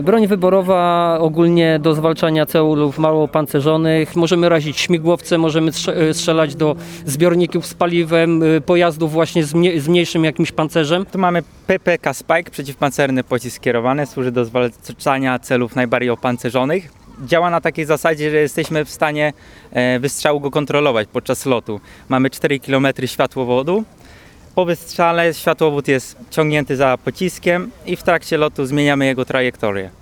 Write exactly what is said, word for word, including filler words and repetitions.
Broń wyborowa ogólnie do zwalczania celów mało opancerzonych. Możemy razić śmigłowce, możemy strzelać do zbiorników z paliwem, pojazdów właśnie z, mniej, z mniejszym jakimś pancerzem. Tu mamy P P K Spike, przeciwpancerny pocisk skierowany, służy do zwalczania celów najbardziej opancerzonych. Działa na takiej zasadzie, że jesteśmy w stanie wystrzału go kontrolować podczas lotu. Mamy cztery kilometry światłowodu. Po wystrzale światłowód jest ciągnięty za pociskiem i w trakcie lotu zmieniamy jego trajektorię.